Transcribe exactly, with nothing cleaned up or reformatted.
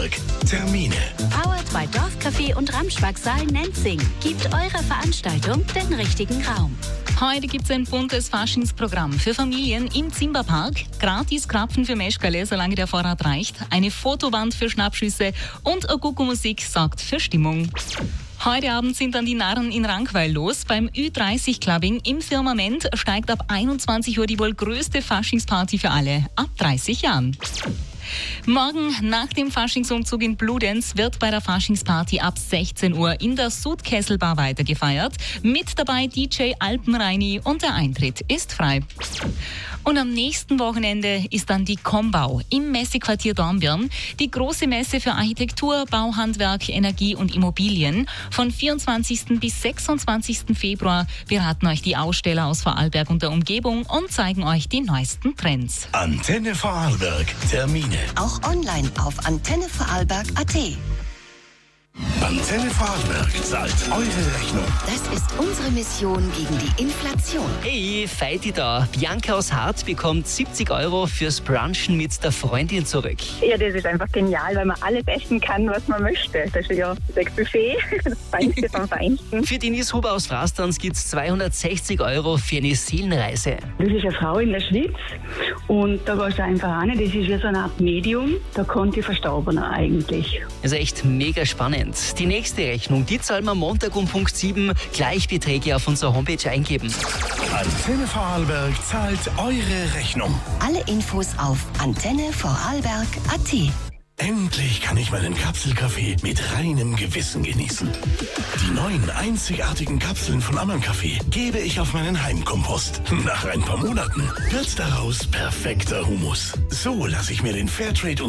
Vorarlberg. Termine. Powered by Dorfcafé und Ramschwachsal Nenzing. Gibt eurer Veranstaltung den richtigen Raum. Heute gibt es ein buntes Faschingsprogramm für Familien im Zimmerpark. Gratis Krapfen für Meschgerle, solange der Vorrat reicht. Eine Fotowand für Schnappschüsse und eine Gucko-Musik sorgt für Stimmung. Heute Abend sind dann die Narren in Rankweil los. Beim Ü dreißig Clubbing im Firmament steigt ab einundzwanzig Uhr die wohl größte Faschingsparty für alle ab dreißig Jahren. Morgen nach dem Faschingsumzug in Bludenz wird bei der Faschingsparty ab sechzehn Uhr in der Sudkesselbar weitergefeiert. Mit dabei D J Alpenreini und der Eintritt ist frei. Und am nächsten Wochenende ist dann die Kombau im Messequartier Dornbirn. Die große Messe für Architektur, Bauhandwerk, Energie und Immobilien. Von vierundzwanzigsten bis sechsundzwanzigsten Februar beraten euch die Aussteller aus Vorarlberg und der Umgebung und zeigen euch die neuesten Trends. Antenne Vorarlberg. Termine. Auch online auf antenne vorarlberg punkt at. Antenne Vorarlberg zahlt eure Rechnung. Das ist unsere Mission gegen die Inflation. Hey, Feiti da. Bianca aus Hart bekommt siebzig Euro fürs Brunchen mit der Freundin zurück. Ja, das ist einfach genial, weil man alles essen kann, was man möchte. Das ist ja das Buffet, das Feinste vom Feinsten. Für Denise Huber aus Frastanz gibt es zweihundertsechzig Euro für eine Seelenreise. Das ist eine Frau in der Schweiz und da war es einfach rein. Das ist wie so eine Art Medium. Da konnte ich verstauben eigentlich. Also echt mega spannend. Die nächste Rechnung, die zahlen wir Montag um Punkt sieben. Gleichbeträge auf unserer Homepage eingeben. Antenne Vorarlberg zahlt eure Rechnung. Alle Infos auf antenne vorarlberg punkt at. Endlich kann ich meinen Kapselkaffee mit reinem Gewissen genießen. Die neuen einzigartigen Kapseln von Ammann Kaffee gebe ich auf meinen Heimkompost. Nach ein paar Monaten wird daraus perfekter Humus. So lasse ich mir den Fairtrade